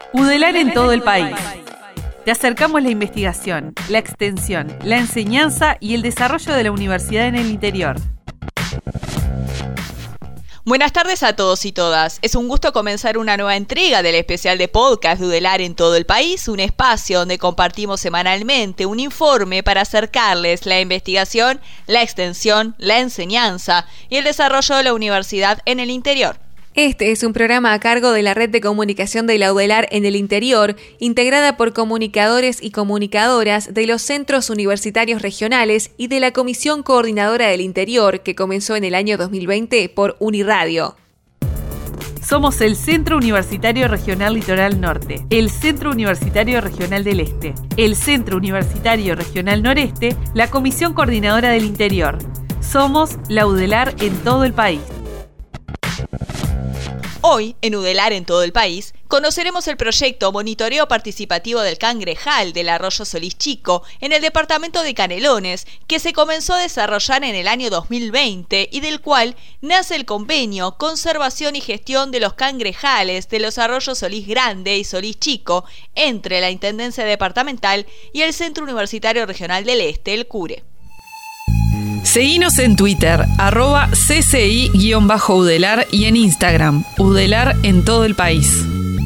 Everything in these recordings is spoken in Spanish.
UDELAR en todo el país. Te acercamos la investigación, la extensión, la enseñanza y el desarrollo de la universidad en el interior. Buenas tardes a todos y todas. Es un gusto comenzar una nueva entrega del especial de podcast de UDELAR en todo el país, un espacio donde compartimos semanalmente un informe para acercarles la investigación, la extensión, la enseñanza y el desarrollo de la universidad en el interior. Este es un programa a cargo de la Red de Comunicación de la UDELAR en el interior, integrada por comunicadores y comunicadoras de los centros universitarios regionales y de la Comisión Coordinadora del Interior, que comenzó en el año 2020 por Uniradio. Somos el Centro Universitario Regional Litoral Norte, el Centro Universitario Regional del Este, el Centro Universitario Regional Noreste, la Comisión Coordinadora del Interior. Somos la UDELAR en todo el país. Hoy, en UDELAR en todo el país, conoceremos el proyecto Monitoreo Participativo del Cangrejal del Arroyo Solís Chico en el departamento de Canelones, que se comenzó a desarrollar en el año 2020 y del cual nace el convenio Conservación y Gestión de los Cangrejales de los Arroyos Solís Grande y Solís Chico entre la Intendencia Departamental y el Centro Universitario Regional del Este, el CURE. Seguinos en Twitter, @CCI_UDELAR y en Instagram, UDELAR en todo el país.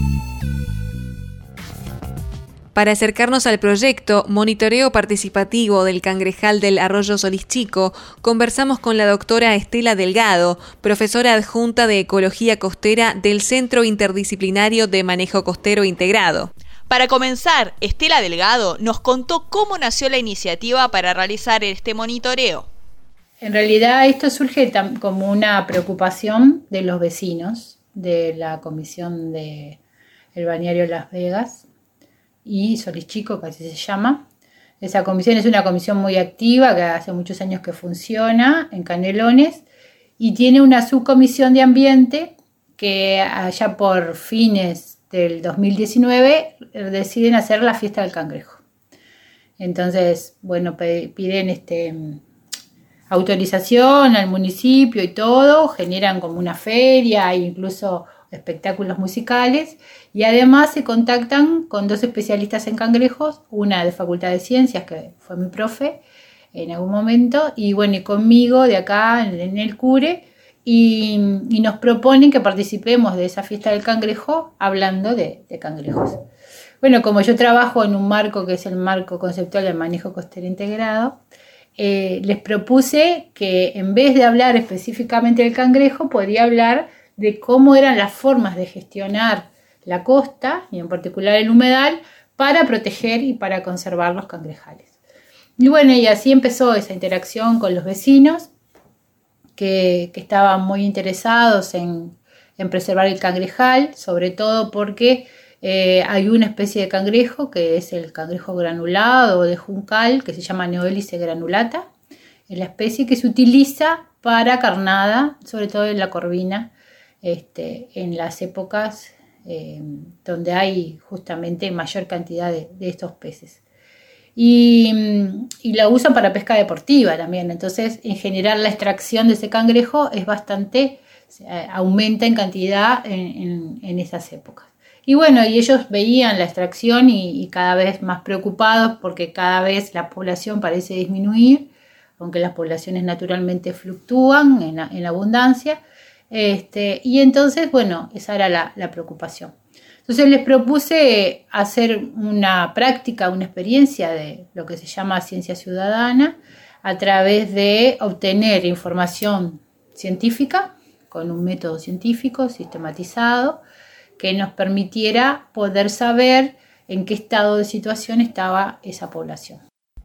Para acercarnos al proyecto Monitoreo Participativo del Cangrejal del Arroyo Solís Chico, conversamos con la doctora Estela Delgado, profesora adjunta de Ecología Costera del Centro Interdisciplinario de Manejo Costero Integrado. Para comenzar, Estela Delgado nos contó cómo nació la iniciativa para realizar este monitoreo. En realidad esto surge como una preocupación de los vecinos de la comisión del balneario Las Vegas y Solís Chico, que así se llama. Esa comisión es una comisión muy activa que hace muchos años que funciona en Canelones y tiene una subcomisión de ambiente que allá por fines del 2019 deciden hacer la fiesta del cangrejo. Entonces, bueno, piden autorización al municipio y todo, generan como una feria, hay incluso espectáculos musicales y además se contactan con dos especialistas en cangrejos, una de Facultad de Ciencias, que fue mi profe en algún momento, y bueno, y conmigo de acá en el CURE, y nos proponen que participemos de esa fiesta del cangrejo hablando de cangrejos. Bueno, como yo trabajo en un marco que es el marco conceptual del manejo costero integrado, les propuse que en vez de hablar específicamente del cangrejo, podría hablar de cómo eran las formas de gestionar la costa, y en particular el humedal, para proteger y para conservar los cangrejales. Y bueno, y así empezó esa interacción con los vecinos, que estaban muy interesados en preservar el cangrejal, sobre todo porque hay una especie de cangrejo que es el cangrejo granulado o de juncal, que se llama Neohélice granulata. Es la especie que se utiliza para carnada, sobre todo en la corvina, en las épocas donde hay justamente mayor cantidad de estos peces. Y la usan para pesca deportiva también. Entonces, en general, la extracción de ese cangrejo es bastante, aumenta en cantidad en esas épocas. Y bueno, y ellos veían la extracción y cada vez más preocupados porque cada vez la población parece disminuir, aunque las poblaciones naturalmente fluctúan en la abundancia. Y entonces, bueno, esa era la preocupación. Entonces les propuse hacer una práctica, una experiencia de lo que se llama ciencia ciudadana a través de obtener información científica con un método científico sistematizado que nos permitiera poder saber en qué estado de situación estaba esa población.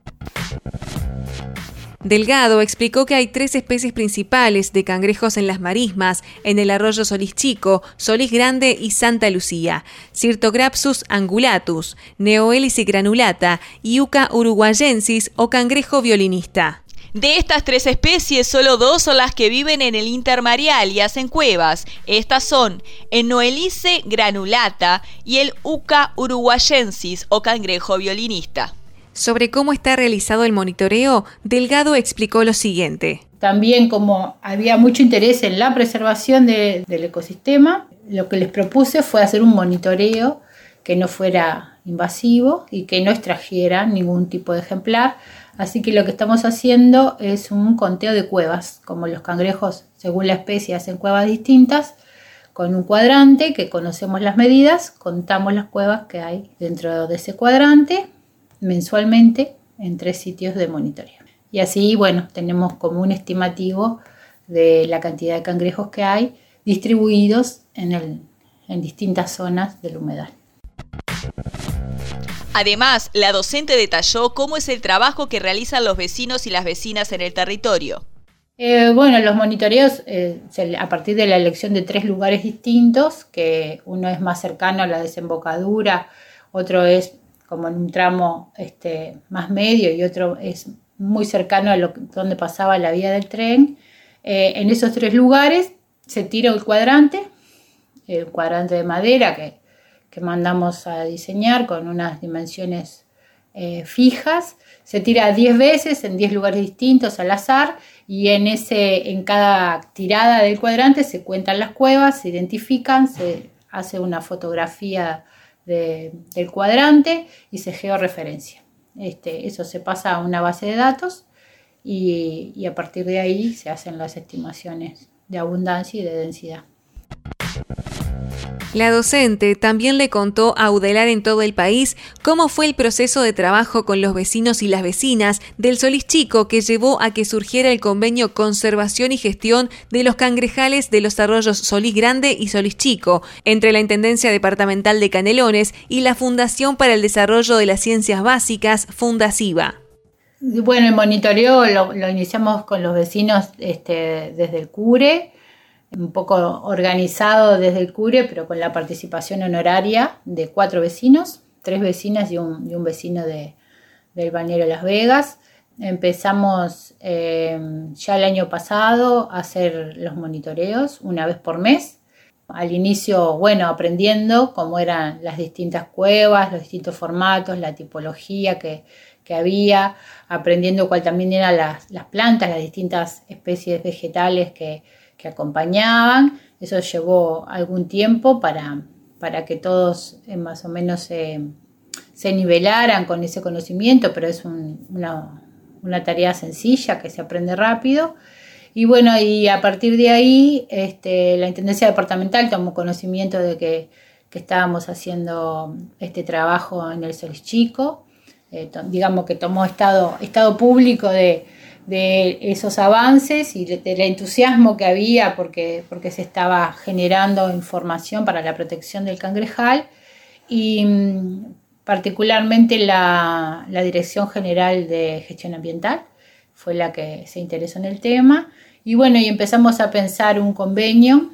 Delgado explicó que hay 3 especies principales de cangrejos en las marismas, en el arroyo Solís Chico, Solís Grande y Santa Lucía: Cirtograpsus angulatus, Neohélice granulata y Uca uruguayensis o cangrejo violinista. De estas 3 especies, solo 2 son las que viven en el intermareal y hacen cuevas. Estas son el Neohélice granulata y el Uca uruguayensis o cangrejo violinista. Sobre cómo está realizado el monitoreo, Delgado explicó lo siguiente. También, como había mucho interés en la preservación del ecosistema, lo que les propuse fue hacer un monitoreo que no fuera invasivo y que no extrajera ningún tipo de ejemplar. Así que lo que estamos haciendo es un conteo de cuevas, como los cangrejos, según la especie, hacen cuevas distintas, con un cuadrante que conocemos las medidas, contamos las cuevas que hay dentro de ese cuadrante mensualmente en 3 sitios de monitoreo. Y así, bueno, tenemos como un estimativo de la cantidad de cangrejos que hay distribuidos en distintas zonas del humedal. Además, la docente detalló cómo es el trabajo que realizan los vecinos y las vecinas en el territorio. Bueno, los monitoreos, a partir de la elección de 3 lugares distintos, que uno es más cercano a la desembocadura, otro es como en un tramo más medio y otro es muy cercano a donde pasaba la vía del tren. En esos 3 lugares se tira el cuadrante de madera que mandamos a diseñar con unas dimensiones fijas, se tira 10 veces en 10 lugares distintos al azar y en cada tirada del cuadrante se cuentan las cuevas, se identifican, se hace una fotografía del cuadrante y se georreferencia. Eso se pasa a una base de datos y a partir de ahí se hacen las estimaciones de abundancia y de densidad. La docente también le contó a Udelar en todo el país cómo fue el proceso de trabajo con los vecinos y las vecinas del Solís Chico que llevó a que surgiera el convenio Conservación y Gestión de los cangrejales de los arroyos Solís Grande y Solís Chico entre la Intendencia Departamental de Canelones y la Fundación para el Desarrollo de las Ciencias Básicas, Fundasiva. Bueno, el monitoreo lo iniciamos con los vecinos desde el CURE, un poco organizado desde el CURE, pero con la participación honoraria de 4 vecinos, 3 vecinas y un vecino del balneario Las Vegas. Empezamos ya el año pasado a hacer los monitoreos una vez por mes. Al inicio, bueno, aprendiendo cómo eran las distintas cuevas, los distintos formatos, la tipología que había, aprendiendo cuál también eran las plantas, las distintas especies vegetales que acompañaban. Eso llevó algún tiempo para que todos más o menos se nivelaran con ese conocimiento, pero es una tarea sencilla que se aprende rápido. Y bueno, y a partir de ahí la Intendencia Departamental tomó conocimiento de que estábamos haciendo este trabajo en el Solís Chico, digamos que tomó estado público de esos avances y del entusiasmo que había porque se estaba generando información para la protección del cangrejal y particularmente la Dirección General de Gestión Ambiental fue la que se interesó en el tema y bueno, y empezamos a pensar un convenio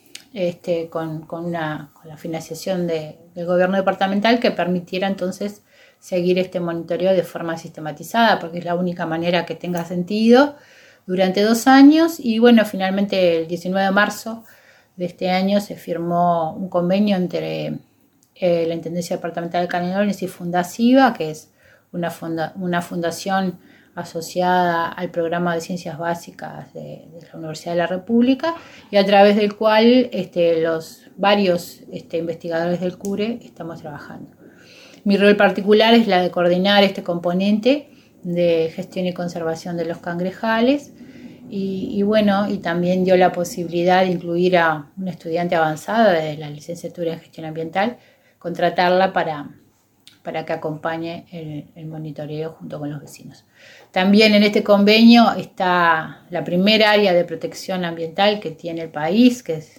con la financiación del gobierno departamental que permitiera entonces seguir este monitoreo de forma sistematizada, porque es la única manera que tenga sentido durante 2 años. Y bueno, finalmente el 19 de marzo de este año se firmó un convenio entre la Intendencia Departamental de Canelones y Fundasiva, que es una fundación asociada al programa de Ciencias Básicas de la Universidad de la República y a través del cual los varios investigadores del CURE estamos trabajando. Mi rol particular es la de coordinar este componente de gestión y conservación de los cangrejales y bueno, y también dio la posibilidad de incluir a una estudiante avanzada de la licenciatura en gestión ambiental, contratarla para que acompañe el monitoreo junto con los vecinos. También en este convenio está la primera área de protección ambiental que tiene el país, que es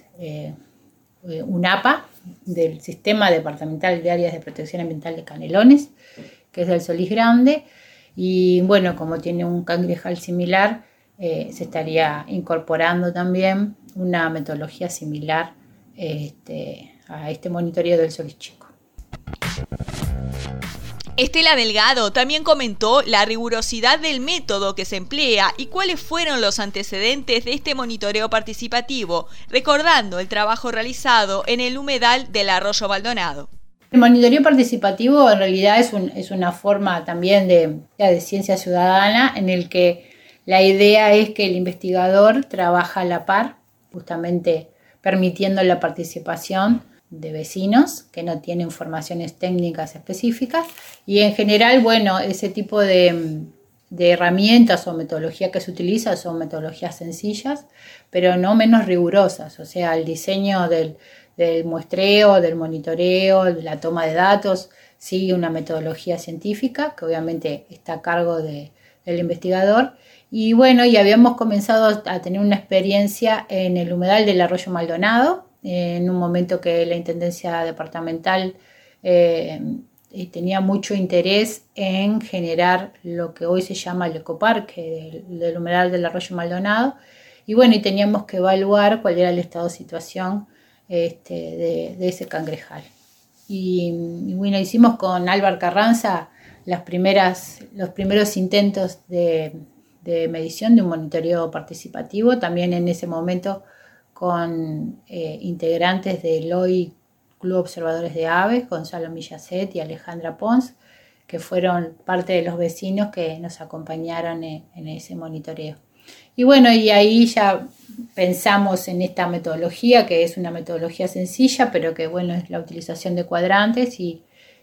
UNAPA, del Sistema Departamental de Áreas de Protección Ambiental de Canelones, que es del Solís Grande, y bueno, como tiene un cangrejal similar, se estaría incorporando también una metodología similar a este monitoreo del Solís Chico. Estela Delgado también comentó la rigurosidad del método que se emplea y cuáles fueron los antecedentes de este monitoreo participativo, recordando el trabajo realizado en el humedal del Arroyo Maldonado. El monitoreo participativo en realidad es una forma también de ciencia ciudadana en el que la idea es que el investigador trabaja a la par, justamente permitiendo la participación vecinos que no tienen formaciones técnicas específicas, y en general, bueno, ese tipo de herramientas o metodología que se utiliza son metodologías sencillas, pero no menos rigurosas. O sea, el diseño del muestreo, del monitoreo, de la toma de datos, sigue una metodología científica que obviamente está a cargo del investigador. Y bueno, y habíamos comenzado a tener una experiencia en el humedal del Arroyo Maldonado, en un momento que la Intendencia Departamental tenía mucho interés en generar lo que hoy se llama el ecoparque del humedal del Arroyo Maldonado. Y bueno, y teníamos que evaluar cuál era el estado de situación de ese cangrejal. Y bueno, hicimos con Álvaro Carranza los primeros intentos de medición, de un monitoreo participativo, también en ese momento con integrantes del hoy Club Observadores de Aves, Gonzalo Millacet y Alejandra Pons, que fueron parte de los vecinos que nos acompañaron en ese monitoreo. Y bueno, y ahí ya pensamos en esta metodología, que es una metodología sencilla, pero que bueno, es la utilización de cuadrantes y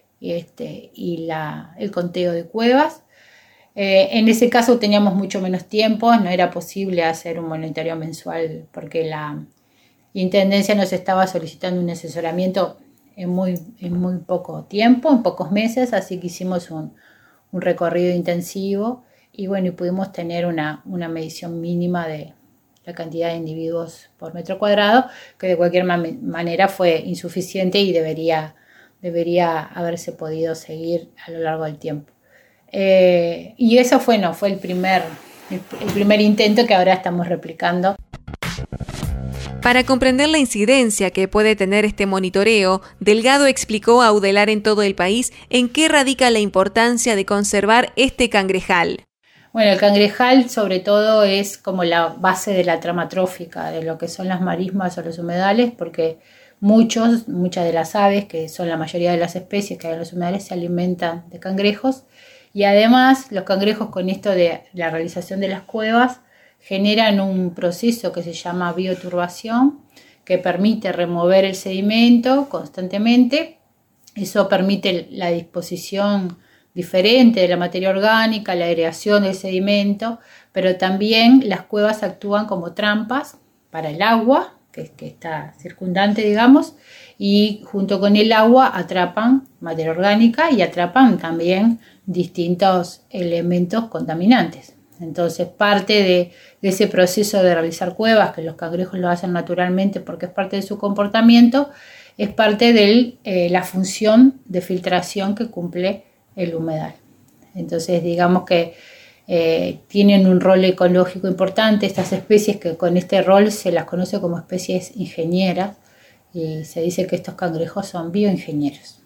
el conteo de cuevas. En ese caso teníamos mucho menos tiempo, no era posible hacer un monitoreo mensual porque la Intendencia nos estaba solicitando un asesoramiento en muy poco tiempo, en pocos meses, así que hicimos un recorrido intensivo y bueno, y pudimos tener una medición mínima de la cantidad de individuos por metro cuadrado, que de cualquier manera fue insuficiente y debería haberse podido seguir a lo largo del tiempo. Y eso fue el primer intento que ahora estamos replicando. Para comprender la incidencia que puede tener este monitoreo, Delgado explicó a Udelar en todo el país en qué radica la importancia de conservar este cangrejal. Bueno, el cangrejal sobre todo es como la base de la trama trófica de lo que son las marismas o los humedales, porque muchas de las aves, que son la mayoría de las especies que hay en los humedales, se alimentan de cangrejos. Y además los cangrejos, con esto de la realización de las cuevas, generan un proceso que se llama bioturbación, que permite remover el sedimento constantemente. Eso permite la disposición diferente de la materia orgánica, la aireación del sedimento, pero también las cuevas actúan como trampas para el agua, que está circundante, digamos, y junto con el agua atrapan materia orgánica y atrapan también distintos elementos contaminantes. Entonces, parte de ese proceso de realizar cuevas, que los cangrejos lo hacen naturalmente porque es parte de su comportamiento, es parte de la función de filtración que cumple el humedal. Entonces, digamos que tienen un rol ecológico importante estas especies, que con este rol se las conoce como especies ingenieras, y se dice que estos cangrejos son bioingenieros.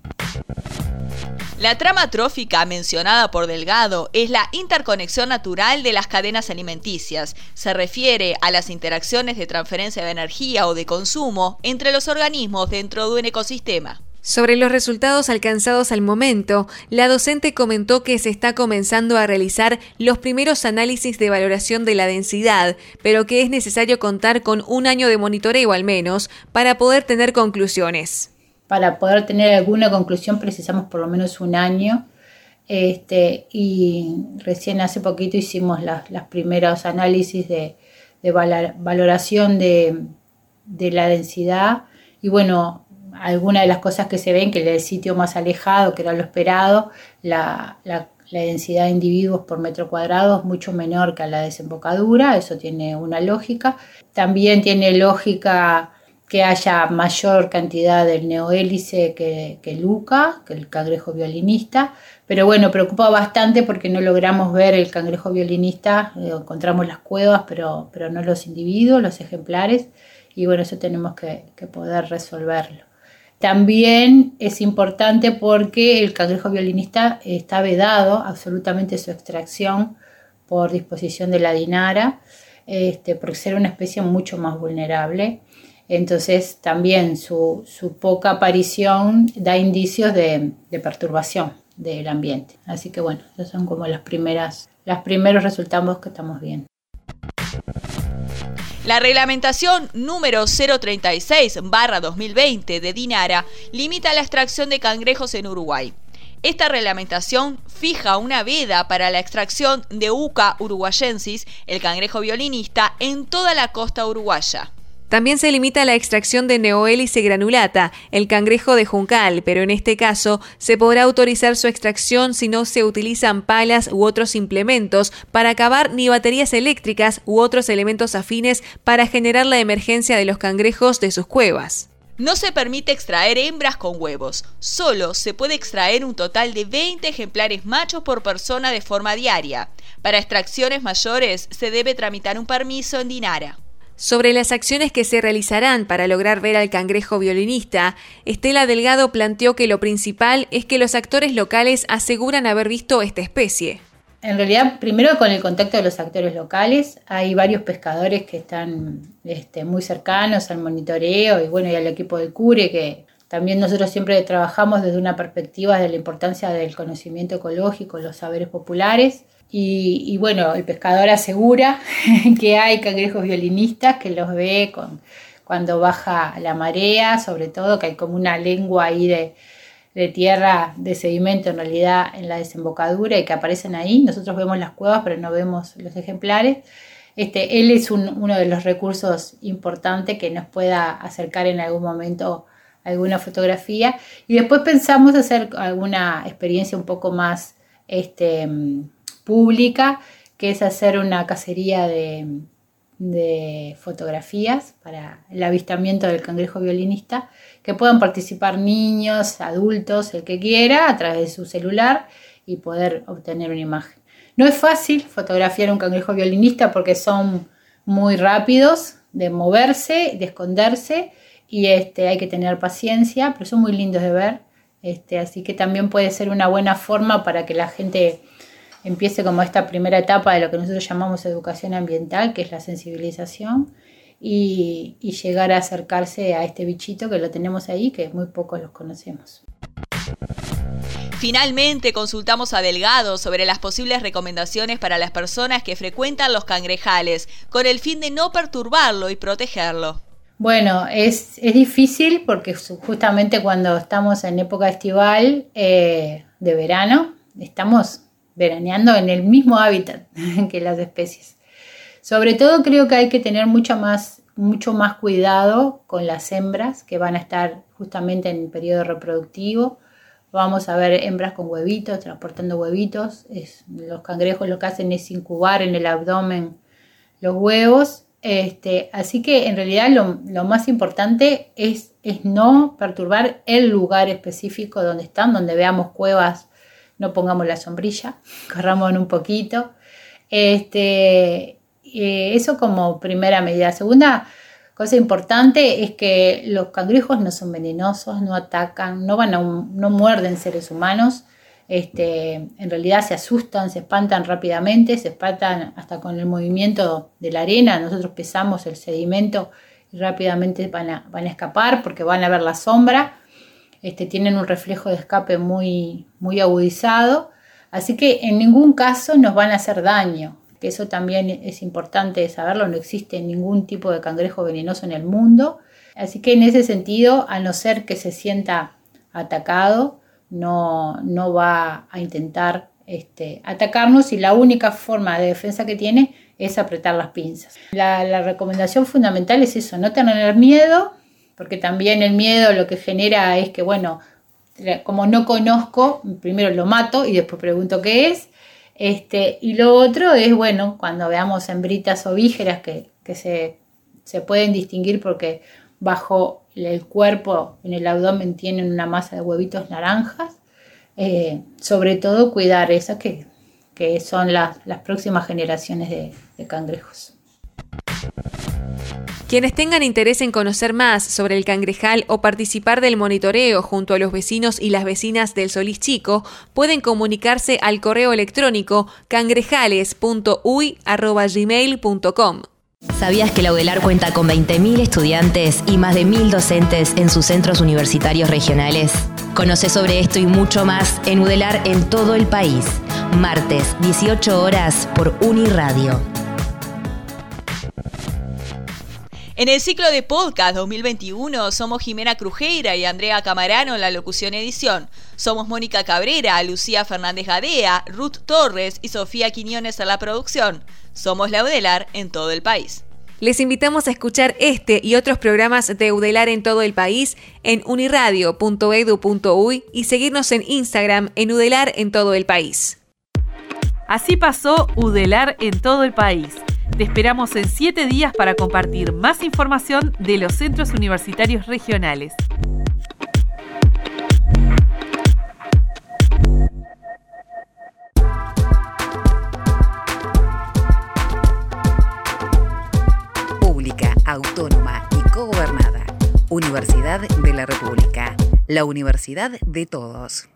La trama trófica mencionada por Delgado es la interconexión natural de las cadenas alimenticias. Se refiere a las interacciones de transferencia de energía o de consumo entre los organismos dentro de un ecosistema. Sobre los resultados alcanzados al momento, la docente comentó que se está comenzando a realizar los primeros análisis de valoración de la densidad, pero que es necesario contar con un año de monitoreo al menos para poder tener conclusiones. Para poder tener alguna conclusión precisamos por lo menos un año, y recién hace poquito hicimos los primeros análisis de valoración de la densidad, y bueno, algunas de las cosas que se ven, que el sitio más alejado, que era lo esperado, la densidad de individuos por metro cuadrado es mucho menor que a la desembocadura. Eso tiene una lógica. También tiene lógica que haya mayor cantidad del neohélice que el UCA, que el cangrejo violinista, pero bueno, preocupa bastante porque no logramos ver el cangrejo violinista. Encontramos las cuevas, pero no los individuos, los ejemplares, y bueno, eso tenemos que poder resolverlo. También es importante porque el cangrejo violinista está vedado absolutamente su extracción por disposición de la DINARA, por ser una especie mucho más vulnerable. Entonces también su poca aparición da indicios de perturbación del ambiente. Así que bueno, esos son como los primeros resultados que estamos viendo. La reglamentación número 036/2020 de DINARA limita la extracción de cangrejos en Uruguay. Esta reglamentación fija una veda para la extracción de Uca uruguayensis, el cangrejo violinista, en toda la costa uruguaya. También se limita la extracción de Neohélice granulata, el cangrejo de Juncal, pero en este caso se podrá autorizar su extracción si no se utilizan palas u otros implementos para cavar ni baterías eléctricas u otros elementos afines para generar la emergencia de los cangrejos de sus cuevas. No se permite extraer hembras con huevos. Solo se puede extraer un total de 20 ejemplares machos por persona de forma diaria. Para extracciones mayores se debe tramitar un permiso en DINARA. Sobre las acciones que se realizarán para lograr ver al cangrejo violinista, Estela Delgado planteó que lo principal es que los actores locales aseguran haber visto esta especie. En realidad, primero con el contacto de los actores locales, hay varios pescadores que están muy cercanos al monitoreo y bueno, y al equipo del CURE, que también nosotros siempre trabajamos desde una perspectiva de la importancia del conocimiento ecológico, los saberes populares. Y bueno, el pescador asegura que hay cangrejos violinistas, que los ve cuando baja la marea, sobre todo que hay como una lengua ahí de tierra, de sedimento en realidad en la desembocadura y que aparecen ahí. Nosotros vemos las cuevas pero no vemos los ejemplares. Él es uno de los recursos importantes que nos pueda acercar en algún momento alguna fotografía. Y después pensamos hacer alguna experiencia un poco más pública, que es hacer una cacería de fotografías para el avistamiento del cangrejo violinista, que puedan participar niños, adultos, el que quiera, a través de su celular y poder obtener una imagen. No es fácil fotografiar un cangrejo violinista porque son muy rápidos de moverse, de esconderse y hay que tener paciencia, pero son muy lindos de ver, así que también puede ser una buena forma para que la gente empiece como esta primera etapa de lo que nosotros llamamos educación ambiental, que es la sensibilización, y llegar a acercarse a este bichito que lo tenemos ahí, que muy pocos los conocemos. Finalmente consultamos a Delgado sobre las posibles recomendaciones para las personas que frecuentan los cangrejales, con el fin de no perturbarlo y protegerlo. Bueno, es difícil porque justamente cuando estamos en época estival de verano, estamos veraneando en el mismo hábitat que las especies. Sobre todo creo que hay que tener mucho más cuidado con las hembras que van a estar justamente en el periodo reproductivo. Vamos a ver hembras con huevitos, transportando huevitos. Los cangrejos lo que hacen es incubar en el abdomen los huevos. Así que en realidad lo más importante es no perturbar el lugar específico donde están, donde veamos cuevas. No pongamos la sombrilla, corramos un poquito. Eso como primera medida. Segunda cosa importante es que los cangrejos no son venenosos, no atacan, no muerden seres humanos. En realidad se asustan, se espantan rápidamente, se espantan hasta con el movimiento de la arena. Nosotros pesamos el sedimento y rápidamente van a escapar porque van a ver la sombra. Tienen un reflejo de escape muy, muy agudizado, así que en ningún caso nos van a hacer daño, que eso también es importante saberlo. No existe ningún tipo de cangrejo venenoso en el mundo, así que en ese sentido, a no ser que se sienta atacado, no va a intentar atacarnos, y la única forma de defensa que tiene es apretar las pinzas. La recomendación fundamental es eso, no tener miedo, porque también el miedo lo que genera es que, bueno, como no conozco, primero lo mato y después pregunto qué es. Y lo otro es, bueno, cuando veamos hembritas ovígeras que se pueden distinguir porque bajo el cuerpo, en el abdomen, tienen una masa de huevitos naranjas, sobre todo cuidar esas que son las próximas generaciones de cangrejos. Quienes tengan interés en conocer más sobre el cangrejal o participar del monitoreo junto a los vecinos y las vecinas del Solís Chico pueden comunicarse al correo electrónico cangrejales.uy@gmail.com. ¿Sabías que la UDELAR cuenta con 20.000 estudiantes y más de 1.000 docentes en sus centros universitarios regionales? Conoce sobre esto y mucho más en UDELAR en todo el país. Martes, 18 horas por Uniradio. En el ciclo de podcast 2021 somos Jimena Crujeira y Andrea Camarano en la locución y edición. Somos Mónica Cabrera, Lucía Fernández Gadea, Ruth Torres y Sofía Quiñones en la producción. Somos la UDELAR en todo el país. Les invitamos a escuchar este y otros programas de UDELAR en todo el país en uniradio.edu.uy y seguirnos en Instagram en UDELAR en todo el país. Así pasó UDELAR en todo el país. Te esperamos en 7 días para compartir más información de los centros universitarios regionales. Pública, autónoma y cogobernada. Universidad de la República. La universidad de todos.